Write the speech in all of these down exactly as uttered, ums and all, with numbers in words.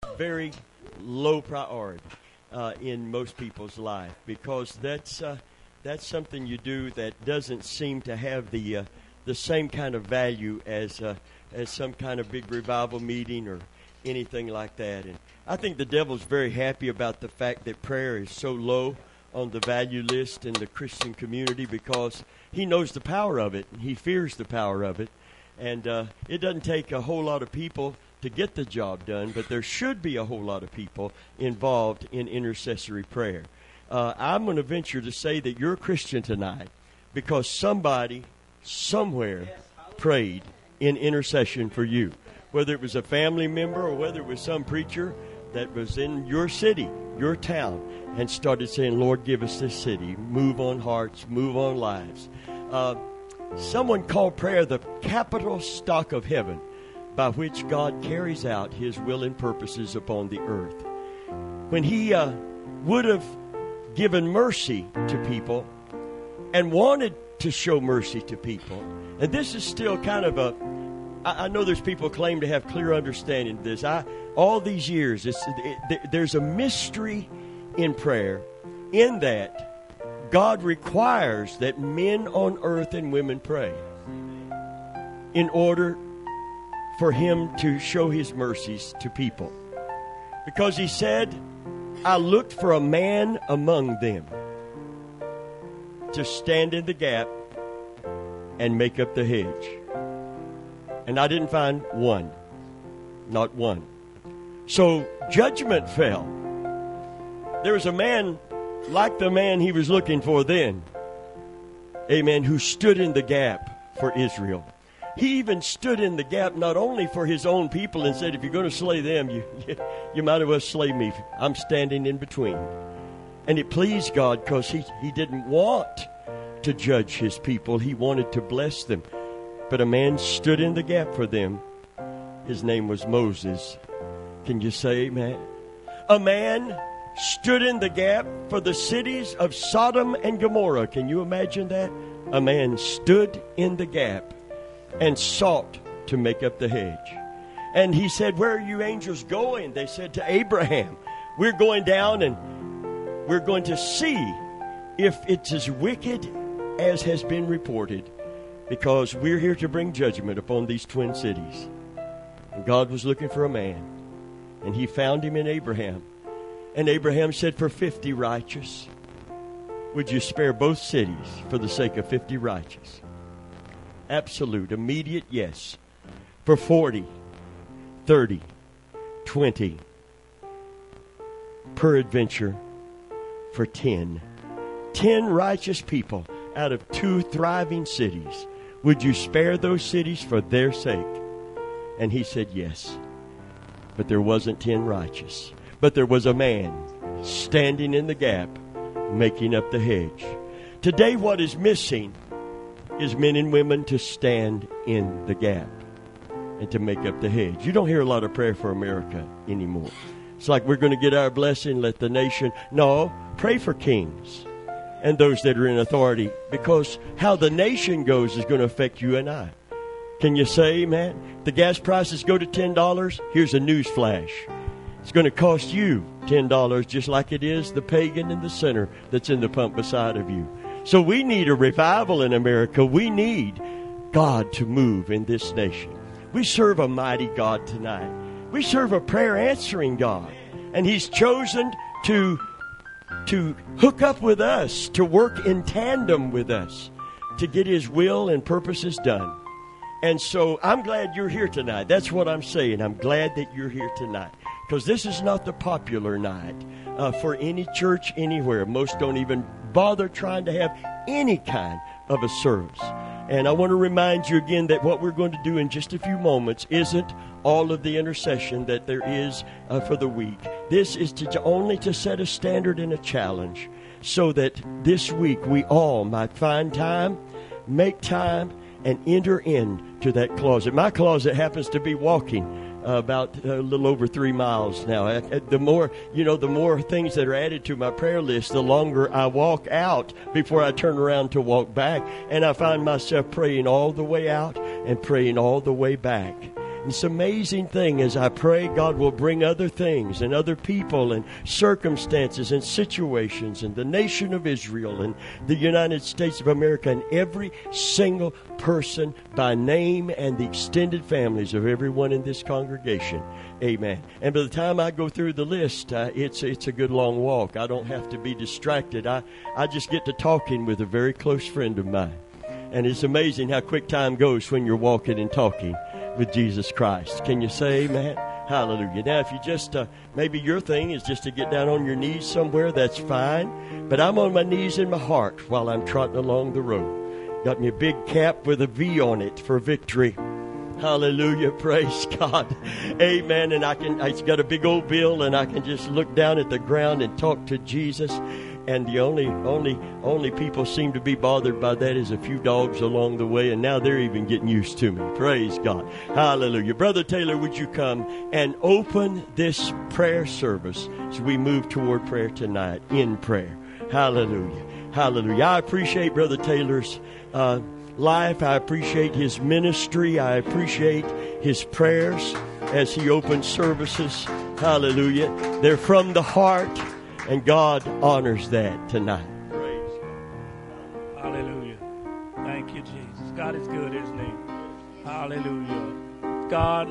very low priority uh, in most people's life, because that's uh, that's something you do that doesn't seem to have the uh, the same kind of value as uh, as some kind of big revival meeting or anything like that. And I think the devil's very happy about the fact that prayer is so low on the value list in the Christian community, because he knows the power of it and he fears the power of it. And uh, it doesn't take a whole lot of people to get the job done, but there should be a whole lot of people involved in intercessory prayer. Uh, I'm going to venture to say that you're a Christian tonight because somebody somewhere prayed in intercession for you, whether it was a family member or whether it was some preacher that was in your city, your town, and started saying, Lord, give us this city. Move on hearts, move on lives. Uh, someone called prayer the capital stock of heaven, by which God carries out his will and purposes upon the earth. When he uh, would have given mercy to people and wanted to show mercy to people, and this is still kind of a, I, I know there's people claim to have clear understanding of this. I, all these years, it's, it, there's a mystery in prayer in that God requires that men on earth and women pray in order for him to show his mercies to people. Because he said, I looked for a man among them to stand in the gap and make up the hedge. And I didn't find one. Not one. So judgment fell. There was a man like the man he was looking for then. Amen. Who stood in the gap for Israel. He even stood in the gap not only for his own people and said, if you're going to slay them, you, you, you might as well slay me. I'm standing in between. And it pleased God because he, he didn't want to judge his people. He wanted to bless them. But a man stood in the gap for them. His name was Moses. Can you say amen? A man stood in the gap for the cities of Sodom and Gomorrah. Can you imagine that? A man stood in the gap and sought to make up the hedge. And he said, where are you angels going? They said to Abraham, we're going down and we're going to see if it's as wicked as has been reported, because we're here to bring judgment upon these twin cities. And God was looking for a man, and he found him in Abraham. And Abraham said, for fifty righteous, would you spare both cities for the sake of fifty righteous? Absolute, immediate yes. For forty, thirty, twenty. Peradventure, for ten. Ten righteous people out of two thriving cities. Would you spare those cities for their sake? And he said yes. But there wasn't ten righteous. But there was a man standing in the gap, making up the hedge. Today what is missing is men and women to stand in the gap and to make up the hedge. You don't hear a lot of prayer for America anymore. It's like we're going to get our blessing, let the nation. No, pray for kings and those that are in authority, because how the nation goes is going to affect you and I. Can you say amen? The gas prices go to ten dollars. Here's a news flash. It's going to cost you ten dollars, just like it is the pagan in the center that's in the pump beside of you. So we need a revival in America. We need God to move in this nation. We serve a mighty God tonight. We serve a prayer-answering God. And he's chosen to, to hook up with us, to work in tandem with us, to get his will and purposes done. And so I'm glad you're here tonight. That's what I'm saying. I'm glad that you're here tonight. Because this is not the popular night uh, for any church anywhere. Most don't even bother trying to have any kind of a service. And I want to remind you again that what we're going to do in just a few moments isn't all of the intercession that there is uh, for the week. This is to, to only to set a standard and a challenge so that this week we all might find time, make time, and enter into that closet. My closet happens to be walking Uh, about a little over three miles now. I, the more, you know, the more things that are added to my prayer list, the longer I walk out before I turn around to walk back. And I find myself praying all the way out and praying all the way back. It's an amazing thing. As I pray, God will bring other things and other people and circumstances and situations and the nation of Israel and the United States of America and every single person by name and the extended families of everyone in this congregation. Amen. And by the time I go through the list, uh, it's it's a good long walk. I don't have to be distracted. I, I just get to talking with a very close friend of mine. And it's amazing how quick time goes when you're walking and talking with Jesus Christ. Can you say amen? Hallelujah. Now, if you just, uh, maybe your thing is just to get down on your knees somewhere, that's fine. But I'm on my knees in my heart while I'm trotting along the road. Got me a big cap with a V on it for victory. Hallelujah. Praise God. Amen. And I can, it's got a big old bill, and I can just look down at the ground and talk to Jesus. And the only, only, only people seem to be bothered by that is a few dogs along the way, and now they're even getting used to me. Praise God. Hallelujah. Brother Taylor, would you come and open this prayer service as we move toward prayer tonight in prayer? Hallelujah. Hallelujah. I appreciate Brother Taylor's uh, life. I appreciate his ministry. I appreciate his prayers as he opens services. Hallelujah. They're from the heart. And God honors that tonight. Praise God. Hallelujah. Thank you, Jesus. God is good, isn't he? Hallelujah. God,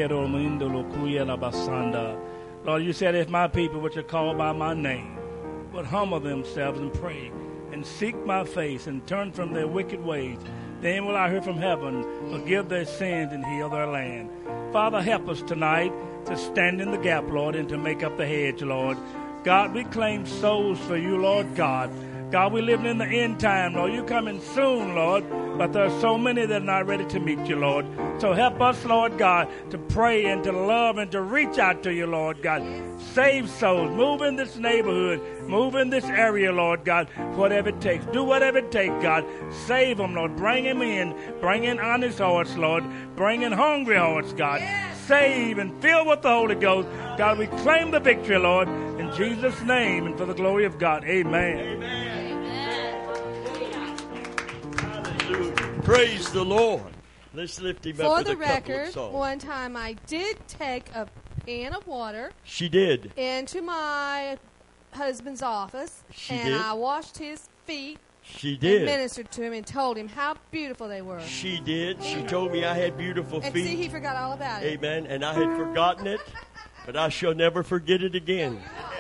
Lord, you said if my people, which are called by my name, would humble themselves and pray and seek my face and turn from their wicked ways, then will I hear from heaven, forgive their sins and heal their land. Father, help us tonight to stand in the gap, Lord, and to make up the hedge, Lord. God, we claim souls for you, Lord God. God, we're living in the end time, Lord. You're coming soon, Lord. But there are so many that are not ready to meet you, Lord. So help us, Lord God, to pray and to love and to reach out to you, Lord God. Save souls. Move in this neighborhood. Move in this area, Lord God. Whatever it takes. Do whatever it takes, God. Save them, Lord. Bring them in. Bring in honest hearts, Lord. Bring in hungry hearts, God. Save and fill with the Holy Ghost. God, we claim the victory, Lord. In Jesus' name and for the glory of God. Amen. Amen. Hallelujah. Praise the Lord. Let's lift him for up with the a couple record, of songs. One time I did take a pan of water. She did. Into my husband's office. She and did. I washed his feet. She did. And ministered to him and told him how beautiful they were. She did. She told me I had beautiful and feet. see, he forgot all about it. Amen. And I had forgotten it, but I shall never forget it again.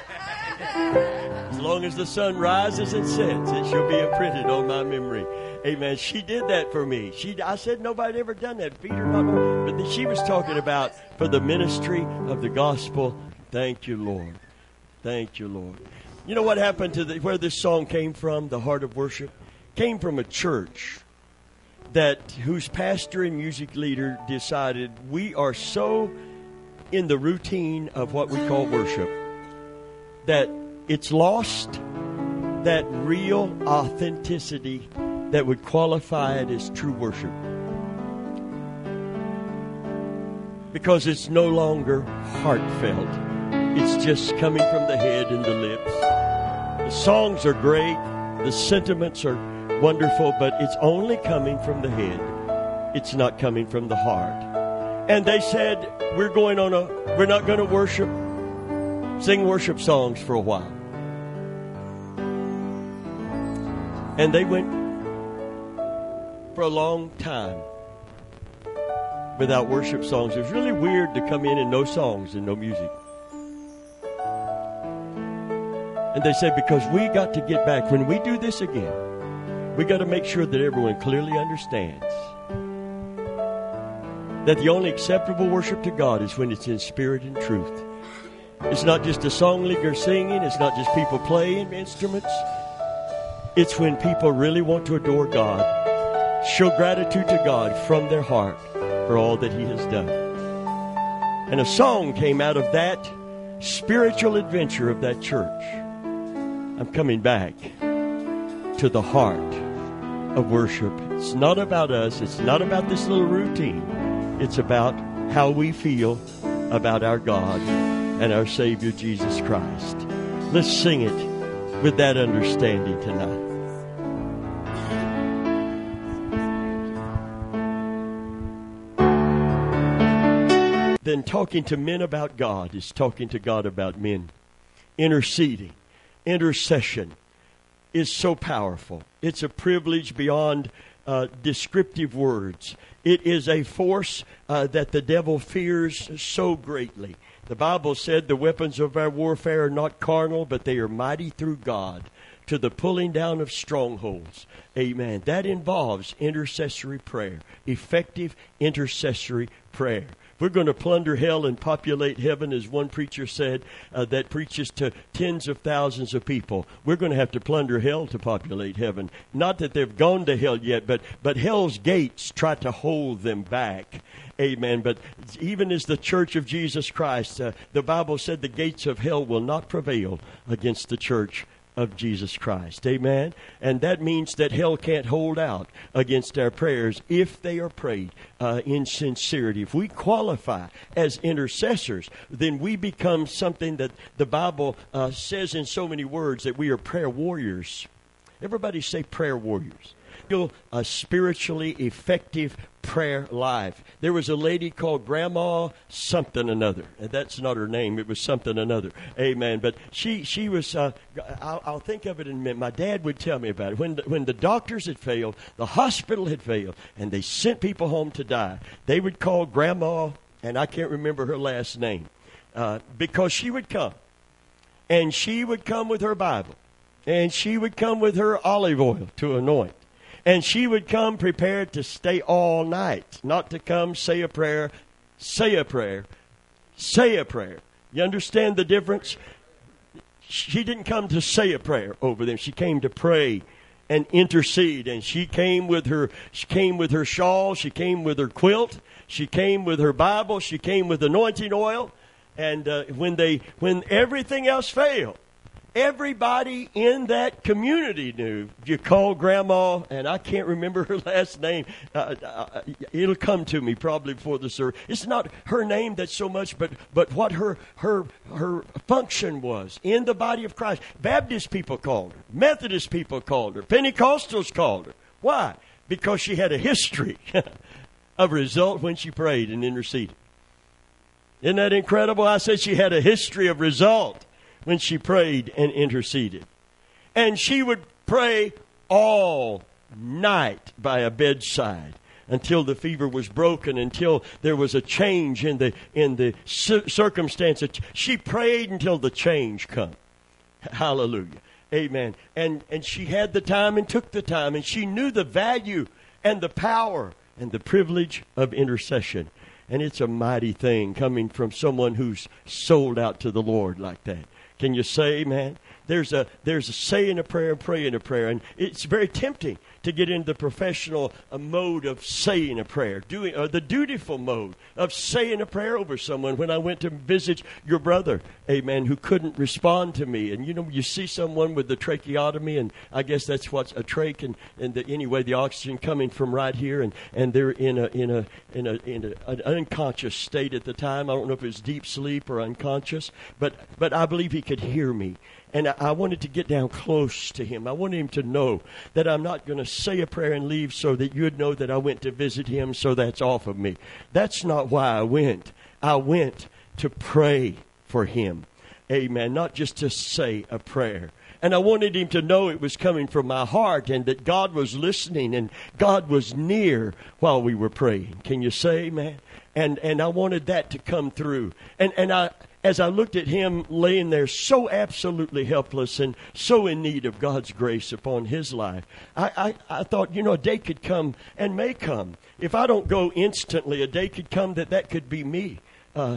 As long as the sun rises and sets, it shall be imprinted on my memory. Amen. She did that for me. She, I said nobody ever done that. Feed her, mama. But she was talking about for the ministry of the gospel. Thank you, Lord. Thank you, Lord. You know what happened to the, where this song came from, the heart of worship? Came from a church that whose pastor and music leader decided we are so in the routine of what we call worship that it's lost that real authenticity that would qualify it as true worship. Because it's no longer heartfelt. It's just coming from the head and the lips. The songs are great. The sentiments are wonderful, but it's only coming from the head. It's not coming from the heart. And they said, we're going on a, we're not going to worship, sing worship songs for a while. And they went for a long time without worship songs. It was really weird to come in and no songs and no music. And they said, because we got to get back, when we do this again, we got to make sure that everyone clearly understands that the only acceptable worship to God is when it's in spirit and truth. It's not just a song leader singing. It's not just people playing instruments. It's when people really want to adore God, show gratitude to God from their heart for all that He has done. And a song came out of that spiritual adventure of that church. I'm coming back to the heart of worship. It's not about us. It's not about this little routine. It's about how we feel about our God and our Savior, Jesus Christ. Let's sing it with that understanding tonight. than talking to men about God is talking to God about men. Interceding, intercession is so powerful. It's a privilege beyond uh, descriptive words. It is a force uh, that the devil fears so greatly. The Bible said the weapons of our warfare are not carnal, but they are mighty through God to the pulling down of strongholds. Amen. That involves intercessory prayer, effective intercessory prayer. We're going to plunder hell and populate heaven, as one preacher said, uh, that preaches to tens of thousands of people. We're going to have to plunder hell to populate heaven. Not that they've gone to hell yet, but, but hell's gates try to hold them back. Amen. But even as the church of Jesus Christ, uh, the Bible said the gates of hell will not prevail against the church of Jesus Christ. Amen. And that means that hell can't hold out against our prayers if they are prayed uh, in sincerity. If we qualify as intercessors, then we become something that the Bible uh, says in so many words, that we are prayer warriors. Everybody say prayer warriors. A spiritually effective prayer life. There was a lady called Grandma something another. And that's not her name. It was something another. Amen. But she she was, uh, I'll, I'll think of it in a minute. My dad would tell me about it. When the, when the doctors had failed, the hospital had failed, and they sent people home to die, they would call Grandma, and I can't remember her last name, uh, because she would come. And she would come with her Bible. And she would come with her olive oil to anoint. And she would come prepared to stay all night, not to come, say a prayer, say a prayer, say a prayer. You understand the difference? She didn't come to say a prayer over them. She came to pray and intercede. And she came with her, she came with her shawl. She came with her quilt. She came with her Bible. She came with anointing oil. And uh, when they, when everything else failed, everybody in that community knew. You call Grandma, and I can't remember her last name. Uh, uh, it'll come to me probably before the service. It's not her name that's so much, but but what her her her function was in the body of Christ. Baptist people called her. Methodist people called her. Pentecostals called her. Why? Because she had a history of result when she prayed and interceded. Isn't that incredible? I said she had a history of result when she prayed and interceded. And she would pray all night by a bedside until the fever was broken, until there was a change in the in the circumstances. She prayed until the change come. Hallelujah. Amen. And and she had the time and took the time, and she knew the value and the power and the privilege of intercession. And it's a mighty thing coming from someone who's sold out to the Lord like that. Can you say amen? There's a there's a saying a prayer and praying a prayer. And it's very tempting to get into the professional uh, mode of saying a prayer, doing or the dutiful mode of saying a prayer over someone. When I went to visit your brother, amen, who couldn't respond to me. And, you know, you see someone with the tracheotomy, and I guess that's what's a trach, and, and the, anyway, the oxygen coming from right here, and, and they're in a in a in a in a, an unconscious state at the time. I don't know if it was deep sleep or unconscious, but but I believe he could hear me. And I wanted to get down close to him. I wanted him to know that I'm not going to say a prayer and leave so that you'd know that I went to visit him, so that's off of me. That's not why I went. I went to pray for him. Amen. Not just to say a prayer. And I wanted him to know it was coming from my heart, and that God was listening and God was near while we were praying. Can you say amen? And and I wanted that to come through. And and I as I looked at him laying there so absolutely helpless and so in need of God's grace upon his life, I, I, I thought, you know, a day could come and may come. If I don't go instantly, a day could come that that could be me uh,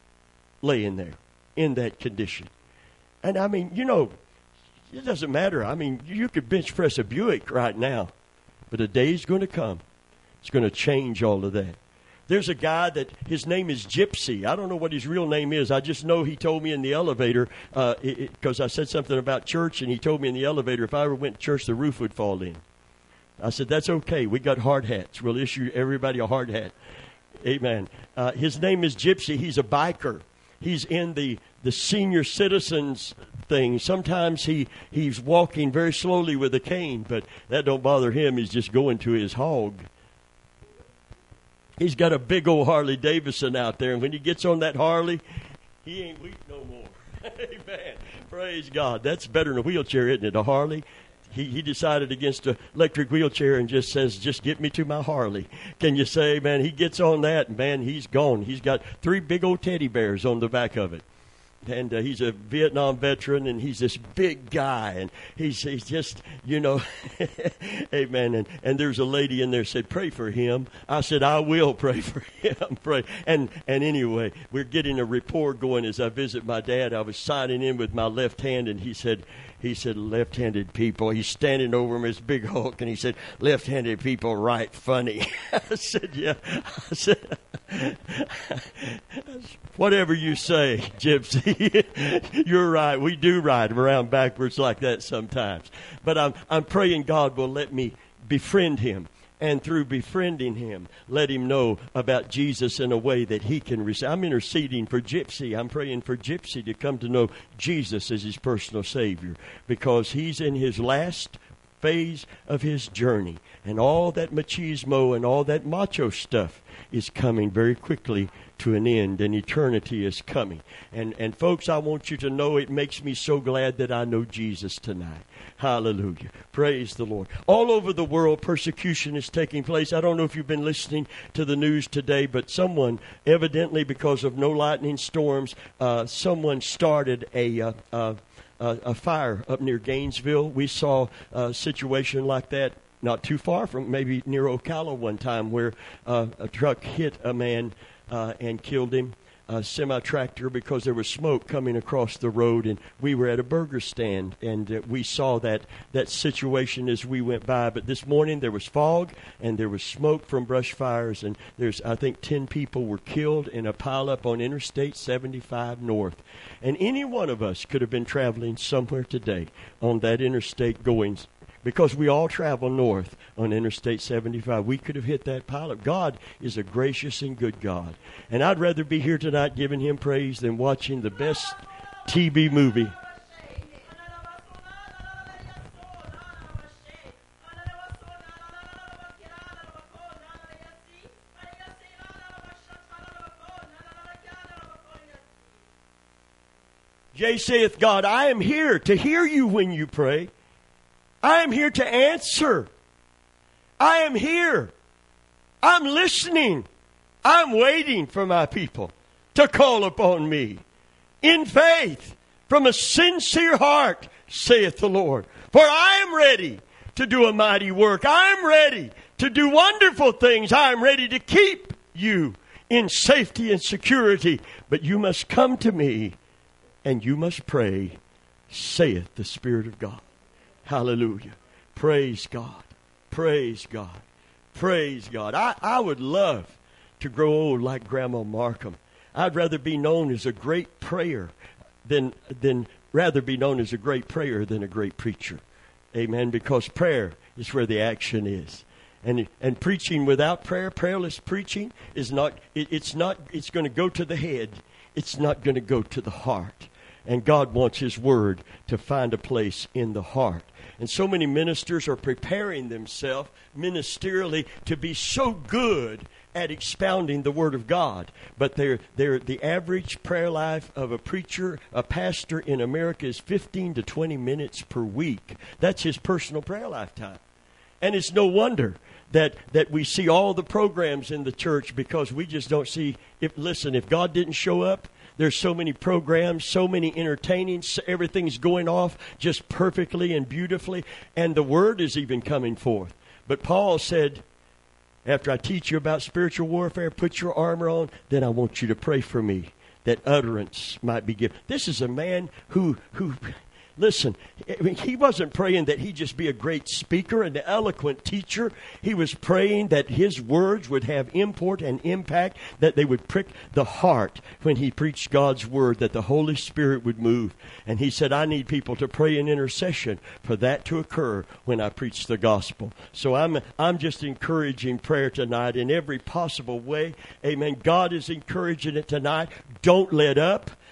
laying there in that condition. And I mean, you know, it doesn't matter. I mean, you could bench press a Buick right now, but a day's going to come. It's going to change all of that. There's a guy that his name is Gypsy. I don't know what his real name is. I just know he told me in the elevator, because uh, I said something about church, and he told me in the elevator if I ever went to church, the roof would fall in. I said, that's okay. We got hard hats. We'll issue everybody a hard hat. Amen. Uh, his name is Gypsy. He's a biker. He's in the, the senior citizens thing. Sometimes he, he's walking very slowly with a cane, but that don't bother him. He's just going to his hog. He's got a big old Harley Davidson out there, and when he gets on that Harley, he ain't weak no more. Amen. Praise God. That's better than a wheelchair, isn't it? A Harley. He, he decided against an electric wheelchair and just says, just get me to my Harley. Can you say, man, he gets on that, and man, he's gone. He's got three big old teddy bears on the back of it. And uh, he's a Vietnam veteran, and he's this big guy, and he's he's just, you know, amen. And, and there's a lady in there said, pray for him. I said, I will pray for him. Pray. And and anyway, we're getting a rapport going as I visit my dad. I was signing in with my left hand, and he said, he said, left-handed people. He's standing over him, his big Hulk, and he said, left-handed people write funny. I said, yeah. I said, whatever you say, Gypsy. You're right. We do ride around backwards like that sometimes. But I'm I'm praying God will let me befriend him. And through befriending him, let him know about Jesus in a way that he can receive. I'm interceding for Gypsy. I'm praying for Gypsy to come to know Jesus as his personal Savior, because he's in his last phase of his journey. And all that machismo and all that macho stuff is coming very quickly to an end, and eternity is coming. And and folks, I want you to know it makes me so glad that I know Jesus tonight. Hallelujah. Praise the Lord. All over the world, persecution is taking place. I don't know if you've been listening to the news today, but someone, evidently because of no lightning storms, uh, someone started a... Uh, uh, Uh, a fire up near Gainesville. We saw a situation like that not too far from, maybe near Ocala one time, where uh, a truck hit a man uh, and killed him, a semi-tractor, because there was smoke coming across the road. And we were at a burger stand, and uh, we saw that, that situation as we went by. But this morning there was fog, and there was smoke from brush fires, and there's, I think, ten people were killed in a pileup on Interstate seventy-five North. And any one of us could have been traveling somewhere today on that interstate going, because we all travel north on Interstate seventy-five. We could have hit that pileup. God is a gracious and good God. And I'd rather be here tonight giving him praise than watching the best T V movie. Yea, saith God, I am here to hear you when you pray. I am here to answer. I am here. I'm listening. I'm waiting for my people to call upon me in faith from a sincere heart, saith the Lord. For I am ready to do a mighty work. I am ready to do wonderful things. I am ready to keep you in safety and security. But you must come to me, and you must pray, saith the Spirit of God. Hallelujah. Praise God. Praise God. Praise God. I, I would love to grow old like Grandma Markham. I'd rather be known as a great prayer than, than rather be known as a great prayer than a great preacher. Amen. Because prayer is where the action is. And and preaching without prayer, prayerless preaching is not, it, it's not, it's going to go to the head. It's not going to go to the heart. And God wants his word to find a place in the heart. And so many ministers are preparing themselves ministerially to be so good at expounding the word of God. But they're, they're, the average prayer life of a preacher, a pastor in America is fifteen to twenty minutes per week. That's his personal prayer lifetime. And it's no wonder that, that we see all the programs in the church, because we just don't see, if listen, if God didn't show up, there's so many programs, so many entertaining, everything's going off just perfectly and beautifully, and the word is even coming forth. But Paul said, after I teach you about spiritual warfare, put your armor on, then I want you to pray for me, that utterance might be given. This is a man who, who listen, I mean, he wasn't praying that he just be a great speaker and an eloquent teacher. He was praying that his words would have import and impact, that they would prick the heart when he preached God's word, that the Holy Spirit would move. And he said, I need people to pray in intercession for that to occur when I preach the gospel. So I'm I'm just encouraging prayer tonight in every possible way. Amen. God is encouraging it tonight. Don't let up.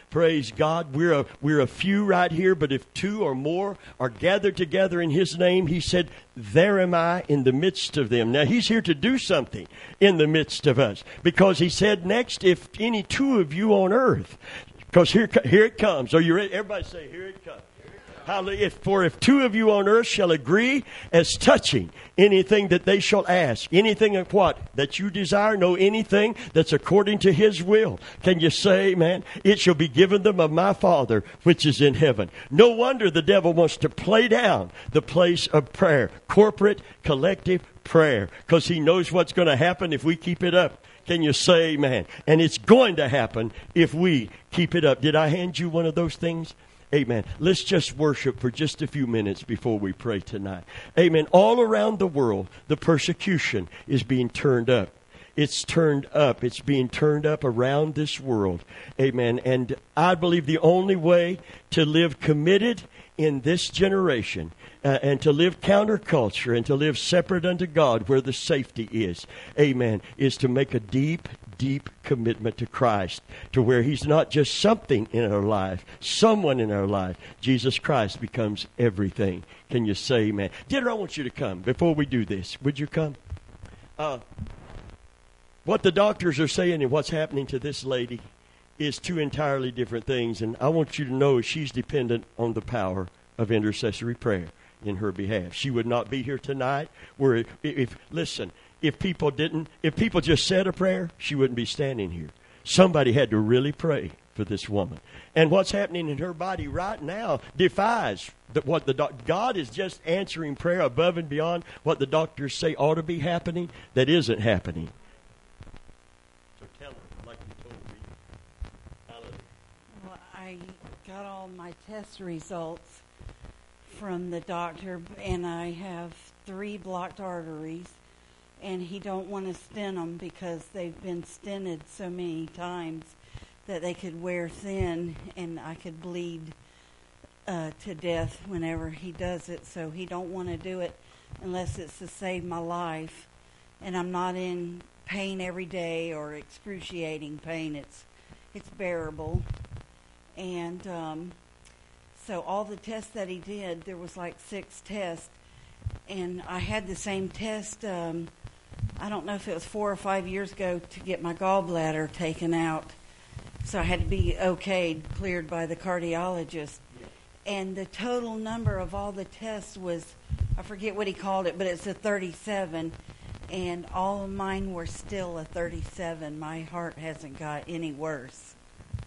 Praise God. We're a, we're a few right here, but if two or more are gathered together in His name, He said, there am I in the midst of them. Now, He's here to do something in the midst of us, because He said next, if any two of you on earth, because here, here it comes. Are you ready? Everybody say, here it comes. Hallelujah. For if two of you on earth shall agree as touching anything that they shall ask, anything of what? That you desire, know anything that's according to His will. Can you say, man, it shall be given them of my Father which is in heaven. No wonder the devil wants to play down the place of prayer, corporate, collective prayer, because he knows what's going to happen if we keep it up. Can you say amen? And it's going to happen if we keep it up. Did I hand you one of those things? Amen. Let's just worship for just a few minutes before we pray tonight. Amen. All around the world, the persecution is being turned up. It's turned up. It's being turned up around this world. Amen. And I believe the only way to live committed in this generation uh, and to live counterculture and to live separate unto God where the safety is, amen, is to make a deep, deep commitment to Christ, to where He's not just something in our life, someone in our life. Jesus Christ becomes everything. Can you say amen? Dinner, I want you to come. Before we do this, would you come? Uh, what the doctors are saying and what's happening to this lady is two entirely different things, and I want you to know she's dependent on the power of intercessory prayer in her behalf. She would not be here tonight where if, if listen, if people didn't, if people just said a prayer, she wouldn't be standing here. Somebody had to really pray for this woman. And what's happening in her body right now defies the, what the doc, God is just answering prayer above and beyond what the doctors say ought to be happening that isn't happening. So tell her, like you told me. Hallelujah. Well, I got all my test results from the doctor, and I have three blocked arteries, and he don't want to stent them because they've been stented so many times that they could wear thin, and I could bleed uh, to death whenever he does it. So he don't want to do it unless it's to save my life, and I'm not in pain every day or excruciating pain. It's it's bearable, and um, so all the tests that he did, there was like six tests, and I had the same test. Um, I don't know if it was four or five years ago to get my gallbladder taken out. So I had to be okayed, cleared by the cardiologist. And the total number of all the tests was, I forget what he called it, but it's a thirty-seven. And all of mine were still a thirty-seven. My heart hasn't got any worse.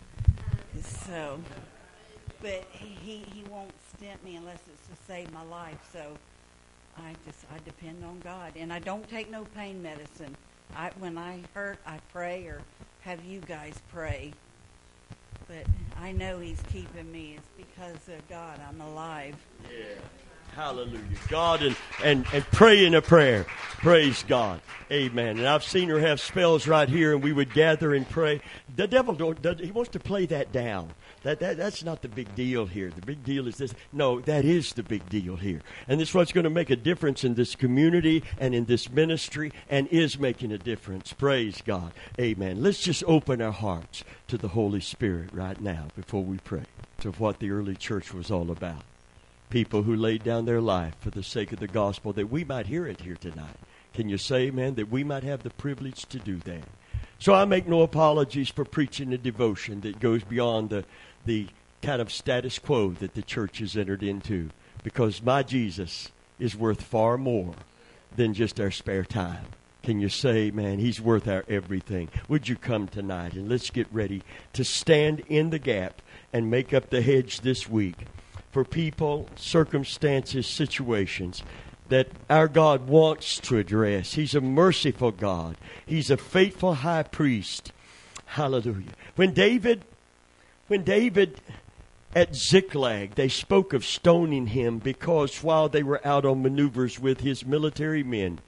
So, but he, he won't stent me unless it's to save my life. So I just, I depend on God. And I don't take no pain medicine. I, when I hurt, I pray or have you guys pray. But I know He's keeping me. It's because of God I'm alive. Yeah. Hallelujah. God and, and, and pray in a prayer. Praise God. Amen. And I've seen her have spells right here, and we would gather and pray. The devil, don't, he wants to play that down. That, that That's not the big deal here. The big deal is this. No, that is the big deal here. And this is what's going to make a difference in this community and in this ministry and is making a difference. Praise God. Amen. Let's just open our hearts to the Holy Spirit right now before we pray, to what the early church was all about. People who laid down their life for the sake of the gospel, that we might hear it here tonight. Can you say, amen, that we might have the privilege to do that? So I make no apologies for preaching a devotion that goes beyond the, the kind of status quo that the church has entered into, because my Jesus is worth far more than just our spare time. Can you say, man, He's worth our everything? Would you come tonight and let's get ready to stand in the gap and make up the hedge this week for people, circumstances, situations that our God wants to address. He's a merciful God. He's a faithful high priest. Hallelujah. When David, when David at Ziklag, they spoke of stoning him because while they were out on maneuvers with his military men,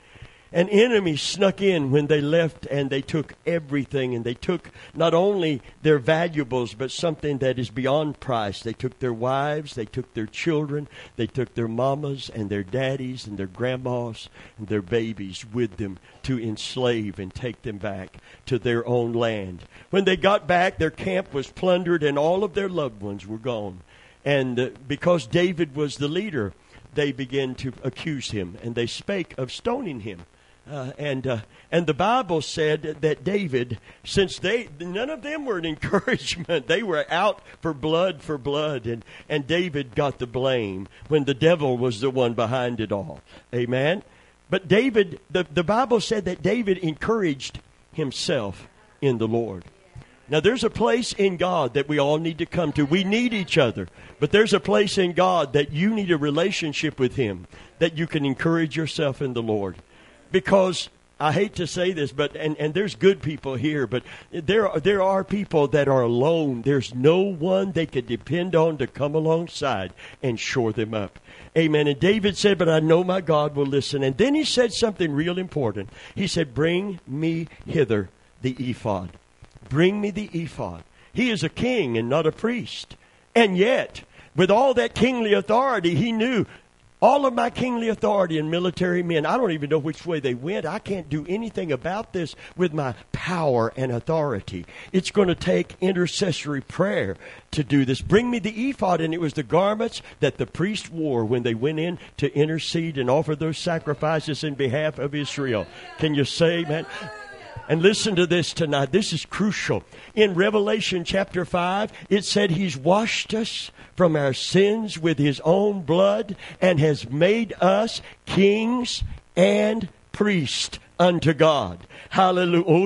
An enemy snuck in when they left, and they took everything. And they took not only their valuables, but something that is beyond price. They took their wives, they took their children, they took their mamas and their daddies and their grandmas and their babies with them to enslave and take them back to their own land. When they got back, their camp was plundered and all of their loved ones were gone. And uh, because David was the leader, they began to accuse him, and they spake of stoning him. Uh, and uh, and the Bible said that David, since they none of them were an encouragement, they were out for blood for blood, and, and David got the blame when the devil was the one behind it all. Amen. But David, the, the Bible said that David encouraged himself in the Lord. Now, there's a place in God that we all need to come to. We need each other. But there's a place in God that you need a relationship with Him, that you can encourage yourself in the Lord. Because I hate to say this, but and, and there's good people here, but there are, there are people that are alone. There's no one they could depend on to come alongside and shore them up. Amen. And David said, but I know my God will listen. And then he said something real important. He said, bring me hither the ephod. Bring me the ephod. He is a king and not a priest. And yet, with all that kingly authority, he knew all of my kingly authority and military men, I don't even know which way they went. I can't do anything about this with my power and authority. It's going to take intercessory prayer to do this. Bring me the ephod. And it was the garments that the priest wore when they went in to intercede and offer those sacrifices in behalf of Israel. Can you say, man? And listen to this tonight. This is crucial. In Revelation chapter five, it said He's washed us from our sins with His own blood and has made us kings and priests unto God. Hallelujah.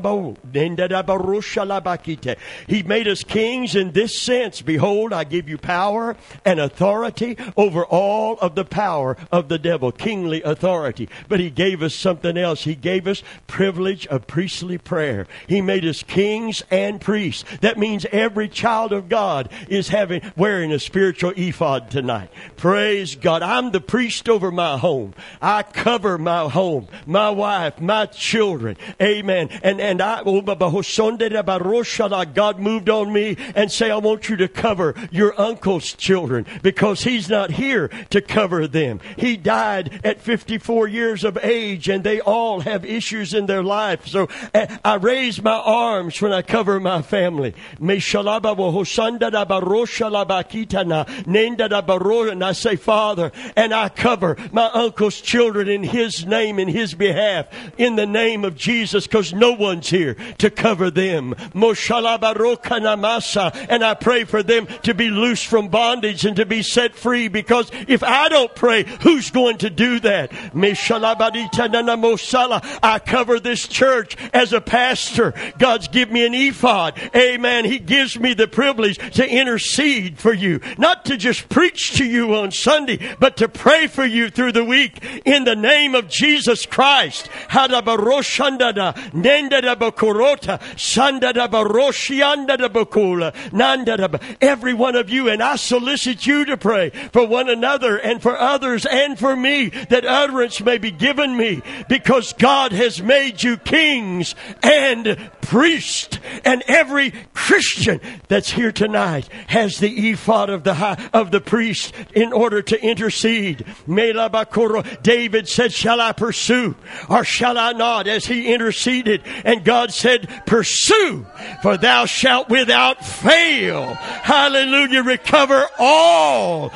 He made us kings in this sense. Behold, I give you power and authority over all of the power of the devil. Kingly authority. But He gave us something else. He gave us privilege of priestly prayer. He made us kings and priests. That means every child of God is having wearing a spiritual ephod tonight. Praise God. I'm the priest over my home. I cover my home, my wife, my children. Amen. And and I, God moved on me and say, I want you to cover your uncle's children because he's not here to cover them. He died at fifty-four years of age and they all have issues in their life. So I raise my arms when I cover my family. And I say, Father, and I cover my uncle's children in His name, in His behalf, in the name of Jesus, because no one's here to cover them. And I pray for them to be loose from bondage and to be set free, because if I don't pray, who's going to do that? I cover this church as a pastor. God's given me an ephod. Amen. He gives me the privilege to intercede for you. Not to just preach to you on Sunday, but to pray for you through the week in the name of Jesus Christ. Every one of you, and I solicit you to pray for one another and for others and for me, that utterance may be given me, because God has made you kings and priests. And every Christian that's here tonight has the ephod of the high, of the priest in order to intercede. David said, shall I pursue or shall I not? As he interceded, and God said, pursue, for thou shalt without fail, hallelujah, recover all.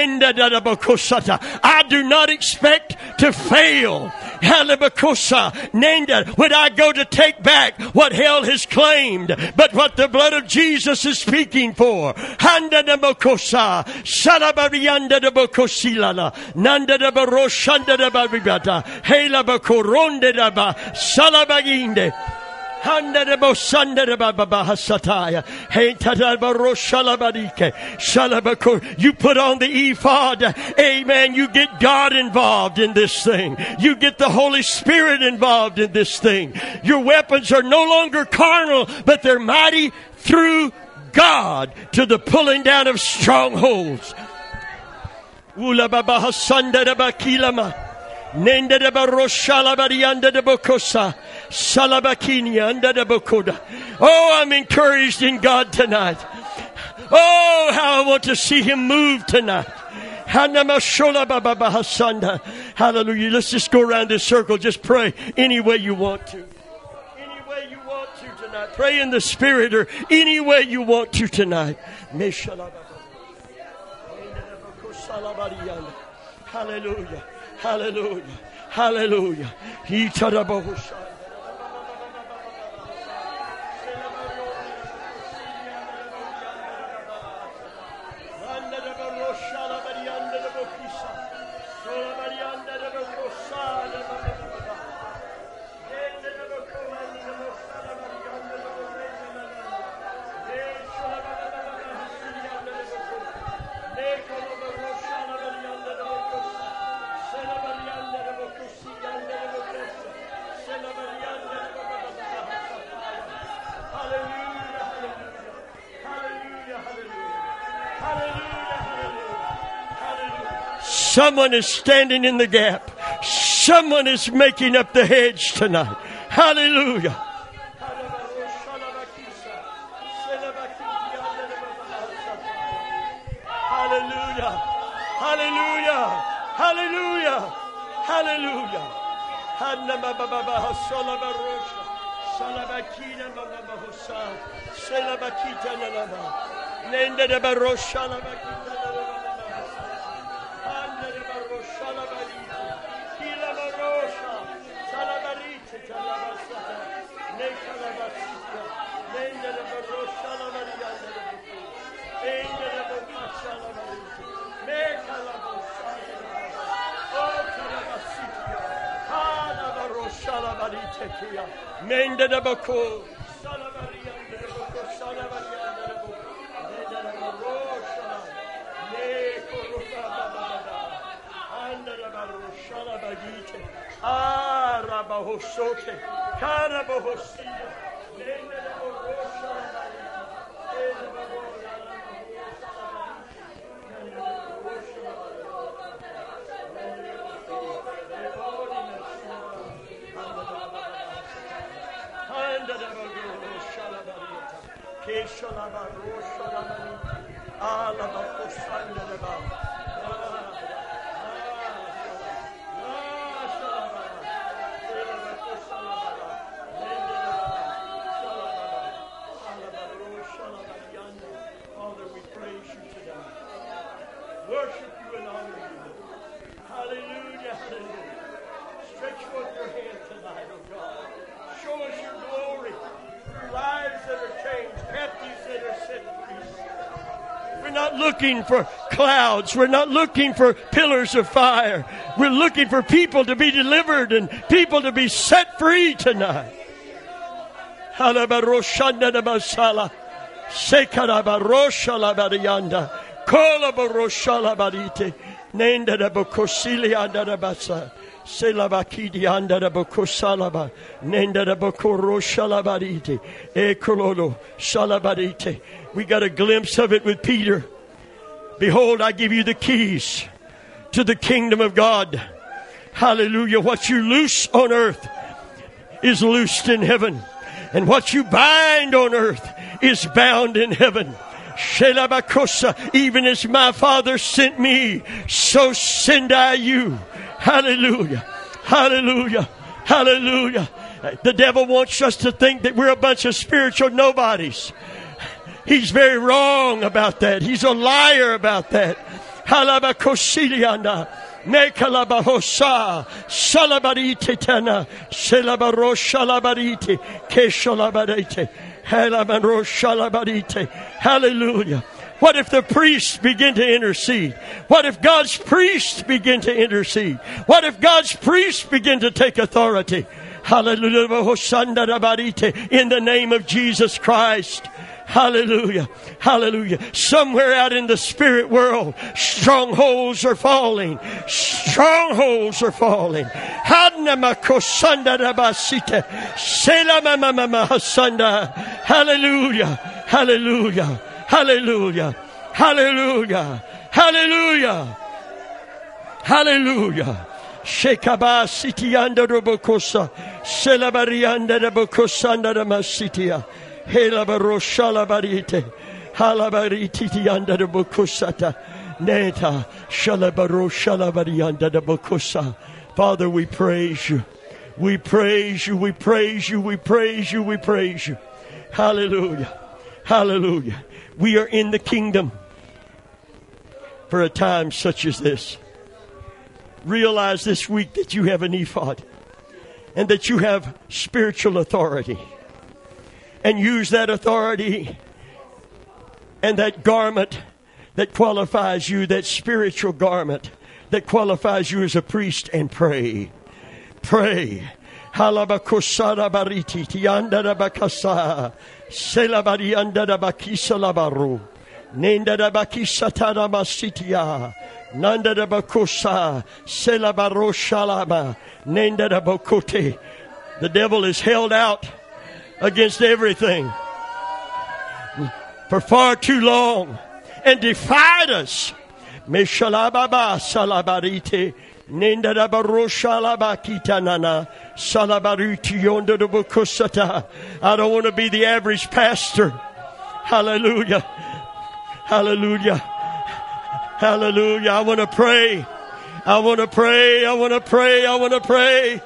I do not expect to fail. When I go to take back what hell has claimed, but what the blood of Jesus is speaking for. You put on the ephod. Amen. You get God involved in this thing. You get the Holy Spirit involved in this thing. Your weapons are no longer carnal, but they're mighty through God to the pulling down of strongholds. Nenda de baroshala barianda de bokosa. Salabakini under the bokoda. Oh, I'm encouraged in God tonight. Oh, how I want to see Him move tonight. Hallelujah. Let's just go around this circle. Just pray any way you want to. Any way you want to tonight. Pray in the Spirit or any way you want to tonight. Hallelujah. Hallelujah. Hallelujah. Someone is standing in the gap. Someone is making up the hedge tonight. Hallelujah. Hallelujah. Hallelujah. Hallelujah. Hallelujah. Mende de bako, salabaria de bako, salabaria de bako, mende de barosha, ne koroka babada, ande de barosha la bagite, arabahosote, karabahosia, mende de barosha la bagite, mende de barosha la Father, we praise you today. Worship you and honor you. Hallelujah, hallelujah. Stretch forth your hand tonight, oh God. Show us your glory. Lives that are changed, captives that are set free. We're not looking for clouds. We're not looking for pillars of fire. We're looking for people to be delivered and people to be set free tonight. Halabaroshandanabasala. Sekarabaroshalabarianda. Kolabaroshalabadite. Nendadabokosiliandarabasa. Selabakidi andara bokosalaba, nendara bokorosalabarite, ekololo salabarite. We got a glimpse of it with Peter. Behold, I give you the keys to the kingdom of God. Hallelujah. What you loose on earth is loosed in heaven, and what you bind on earth is bound in heaven. Shelabakosa, even as my Father sent me, so send I you. Hallelujah. Hallelujah. Hallelujah. The devil wants us to think that we're a bunch of spiritual nobodies. He's very wrong about that. He's a liar about that. Halabakosiliana. Mekalabahosa. Salabarite tana. Selabaro shalabarite. Keshalabarite. Halamaro shalabarite. Hallelujah. What if the priests begin to intercede? What if God's priests begin to intercede? What if God's priests begin to take authority? Hallelujah. In the name of Jesus Christ. Hallelujah. Hallelujah. Somewhere out in the spirit world, strongholds are falling. Strongholds are falling. Hallelujah. Hallelujah. Hallelujah. Hallelujah. Hallelujah. Hallelujah. Shekaba sitianda robokosa. Selabarianda robokosanda ramasitia. Helabaroshala barite. Halabarititianda robokosata. Neta. Shalabaroshala barianda robokosa. Father, we praise you. We praise you. We praise you. We praise you. We praise you. Hallelujah. Hallelujah. We are in the kingdom for a time such as this. Realize this week that you have an ephod and that you have spiritual authority. And use that authority and that garment that qualifies you, that spiritual garment that qualifies you as a priest, and pray. Pray. Halabakosara bariti tiandara bakasa selabari andara bakisa labaru nendara bakisa tarama sitia nandara bakosa selabaro shalama nendara bakote. The devil is held out against everything for far too long and defied us. Meshalababa salabarite. Nenda baroshalabakita nana salabaruti yonder the bukosata. I don't want to be the average pastor. Hallelujah. Hallelujah. Hallelujah. I want to pray. I want to pray. I want to pray. I want to pray.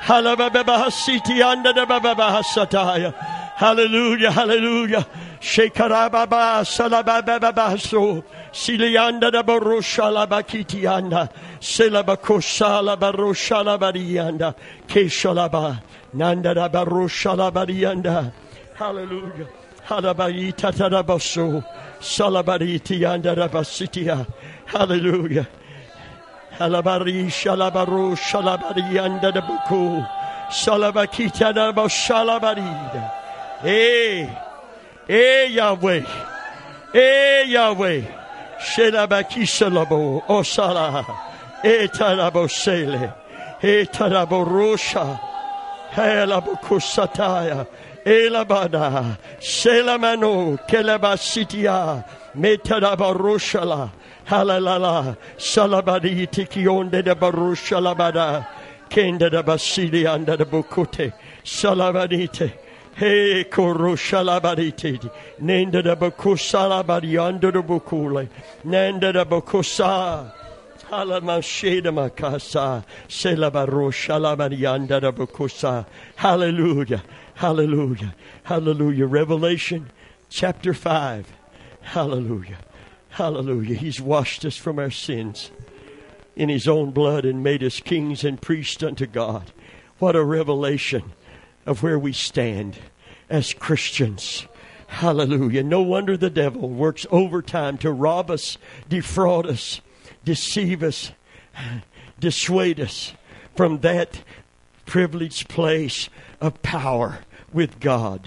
Hallelujah. Hallelujah. Shekarababa salabababaso. Silianda da baroshala bakitianda, selabakoshala baroshala barianda, keshalaba, nanda da baroshala barianda. Hallelujah. Halabarita tarabaso, salabariti anda da basitia. Hallelujah. Halabari shalabaro shalabarianda da buku, salabakita da bashalabarida. Eh, eh, Yahweh, eh, Yahweh. Shelabakishalabo osala etarabo sele etarabo rosha helabukusataya elabada selamano kelabasitia metarabo roshala halalala salabadi tikionde de baroshalabada kenda de basili anda de bukote salabadite. Hey, koroshalabaditi, nenda da bakusalabadi under the bukule, nenda da bakusa, halamasheda makasa, selabaroshalabadi under the bakusa. Hallelujah, hallelujah, hallelujah. Revelation chapter five. Hallelujah, hallelujah. He's washed us from our sins in His own blood and made us kings and priests unto God. What a revelation of where we stand as Christians. Hallelujah. No wonder the devil works overtime to rob us, defraud us, deceive us, dissuade us from that privileged place of power with God.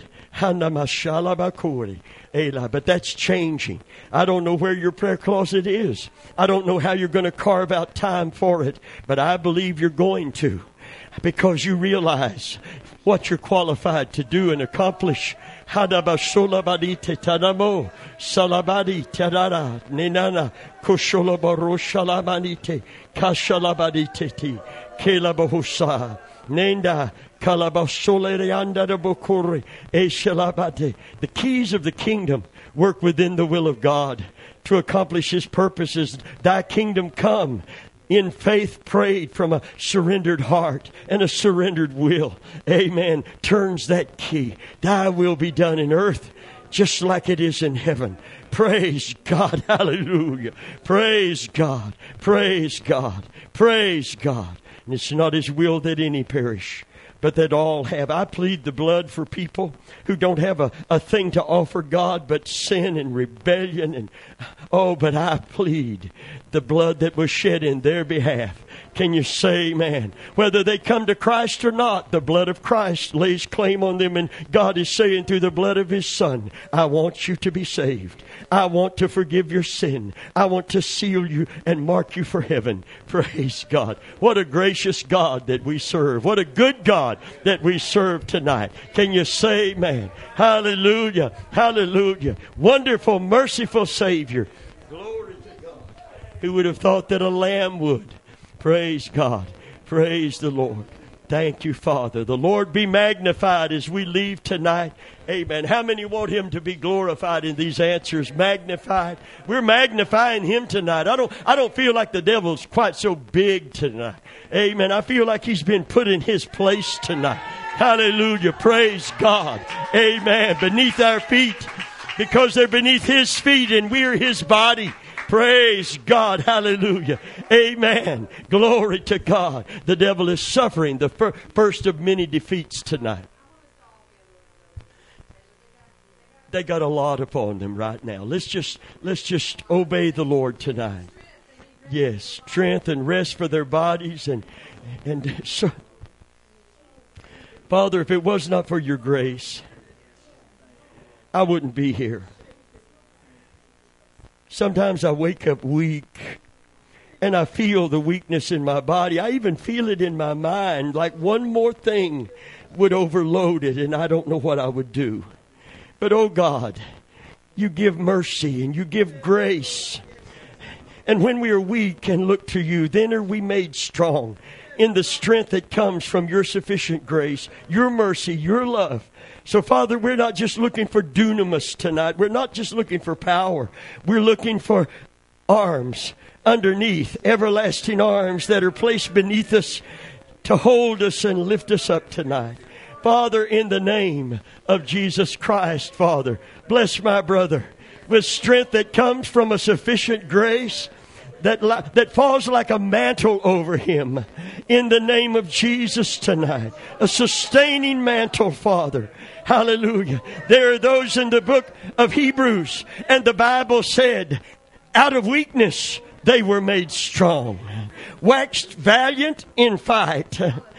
But that's changing. I don't know where your prayer closet is. I don't know how you're going to carve out time for it, but I believe you're going to, because you realize what you're qualified to do and accomplish. Hadabasolabadi tetanamo salabadi tarara ninana kosholabaro shalamanite kashalabadi teti kelabahusa nenda kalabasolereanda de bokore eshalabate. The keys of the kingdom work within the will of God to accomplish His purposes. Thy kingdom come. In faith prayed from a surrendered heart and a surrendered will. Amen. Turns that key. Thy will be done in earth just like it is in heaven. Praise God. Hallelujah. Praise God. Praise God. Praise God. And it's not His will that any perish, but that all have. I plead the blood for people who don't have a, a thing to offer God but sin and rebellion. And oh, but I plead the blood that was shed in their behalf. Can you say, man, whether they come to Christ or not, the blood of Christ lays claim on them, and God is saying through the blood of His Son, I want you to be saved. I want to forgive your sin. I want to seal you and mark you for heaven. Praise God. What a gracious God that we serve. What a good God that we serve tonight. Can you say, man, hallelujah, hallelujah. Wonderful, merciful Savior. Glory to God. Who would have thought that a lamb would? Praise God. Praise the Lord. Thank you, Father. The Lord be magnified as we leave tonight. Amen. How many want Him to be glorified in these answers? Magnified. We're magnifying Him tonight. I don't, I don't feel like the devil's quite so big tonight. Amen. I feel like he's been put in his place tonight. Hallelujah. Praise God. Amen. Beneath our feet, because they're beneath His feet and we're His body. Praise God. Hallelujah. Amen. Glory to God. The devil is suffering the fir- first of many defeats tonight. They got a lot upon them right now. Let's just let's just obey the Lord tonight. Yes, strength and rest for their bodies, and and so, Father, if it was not for your grace, I wouldn't be here. Sometimes I wake up weak, and I feel the weakness in my body. I even feel it in my mind, like one more thing would overload it, and I don't know what I would do. But, oh God, you give mercy and you give grace. And when we are weak and look to you, then are we made strong in the strength that comes from your sufficient grace, your mercy, your love. So, Father, we're not just looking for dunamis tonight. We're not just looking for power. We're looking for arms underneath, everlasting arms that are placed beneath us to hold us and lift us up tonight. Father, in the name of Jesus Christ, Father, bless my brother with strength that comes from a sufficient grace that, that falls like a mantle over him. In the name of Jesus tonight, a sustaining mantle, Father. Hallelujah. There are those in the book of Hebrews, and the Bible said, out of weakness they were made strong, waxed valiant in fight,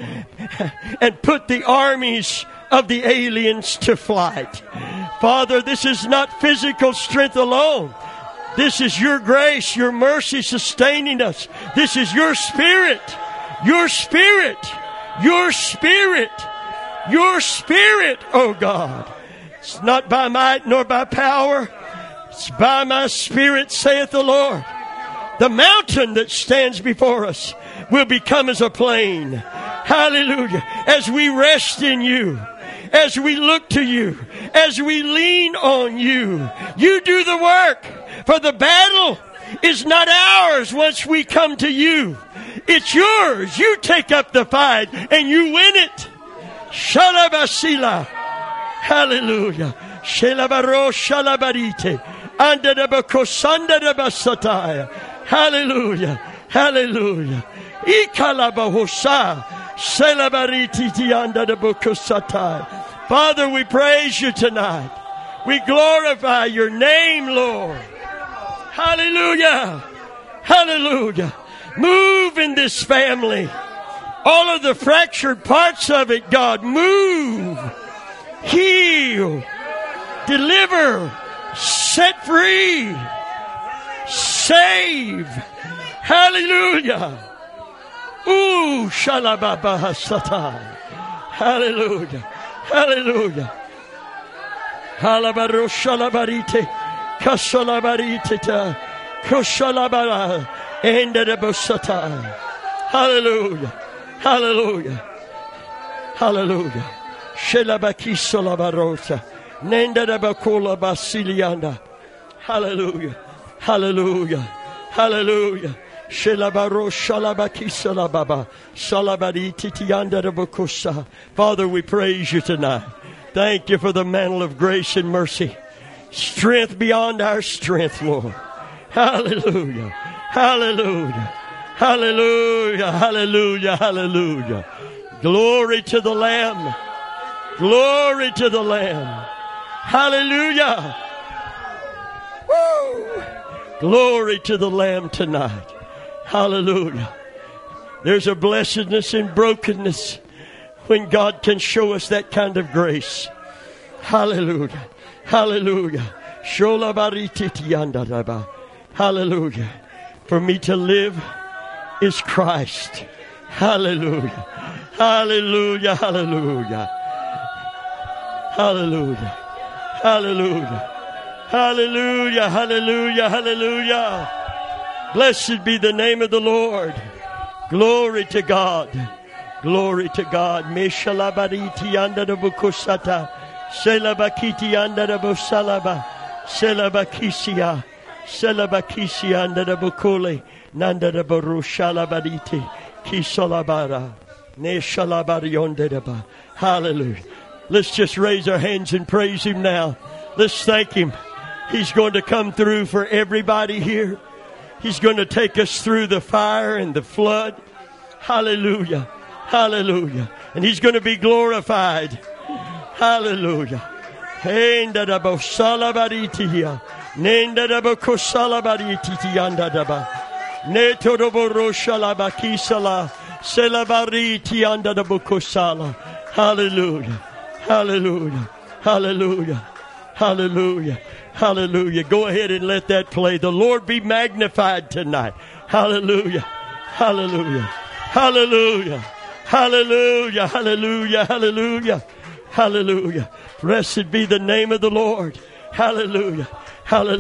and put the armies of the aliens to flight. Father, this is not physical strength alone. This is your grace, your mercy sustaining us. This is your Spirit, your Spirit, your Spirit, your Spirit, oh God. It's not by might nor by power. It's by my Spirit, saith the Lord. The mountain that stands before us will become as a plain. Hallelujah. As we rest in you, as we look to you, as we lean on you, you do the work. For the battle is not ours once we come to you. It's yours. You take up the fight and you win it. Shalabasila. Hallelujah. Shalabaro shalabarite. Anda de bakosanda de basataya. Hallelujah. Hallelujah. Ikalabahosa. Celebrity tianda de bukusatai. Father, we praise you tonight. We glorify your name, Lord. Hallelujah. Hallelujah. Move in this family. All of the fractured parts of it, God, move. Heal. Deliver. Set free. Save. Hallelujah. Ooh, shalababa satai. Hallelujah. Hallelujah. Halabaro shalabarite. Kasalabarite. Koshalabara. Endedebosatai. Hallelujah. Hallelujah. Hallelujah. Shelabaki solabarosa. Nendedebakula basilianda. Hallelujah. Hallelujah. Hallelujah. Shelabaro shalabaki salababa. Salabari titianda de bokusa. Father, we praise you tonight. Thank you for the mantle of grace and mercy. Strength beyond our strength, Lord. Hallelujah. Hallelujah. Hallelujah. Hallelujah. Hallelujah. Glory to the Lamb. Glory to the Lamb. Hallelujah. Woo! Glory to the Lamb tonight. Hallelujah. There's a blessedness in brokenness when God can show us that kind of grace. Hallelujah. Hallelujah. Hallelujah. For me to live is Christ. Hallelujah. Hallelujah. Hallelujah. Hallelujah. Hallelujah. Hallelujah. Hallelujah. Hallelujah. Blessed be the name of the Lord. Glory to God. Glory to God. Meshalabariti anda de bukusata. Selabakiti anda de busalaba. Selabakisia. Selabakisia anda de bukule. Nanda de burushalabariti. Kisalabara. Neshalabariondedaba. Hallelujah. Let's just raise our hands and praise Him now. Let's thank Him. He's going to come through for everybody here. He's going to take us through the fire and the flood. Hallelujah. Hallelujah. And He's going to be glorified. Hallelujah. Hallelujah. Hallelujah. Hallelujah. Hallelujah. Hallelujah. Go ahead and let that play. The Lord be magnified tonight. Hallelujah. Hallelujah. Hallelujah. Hallelujah. Hallelujah. Hallelujah. Hallelujah. Blessed be the name of the Lord. Hallelujah. Hallelujah.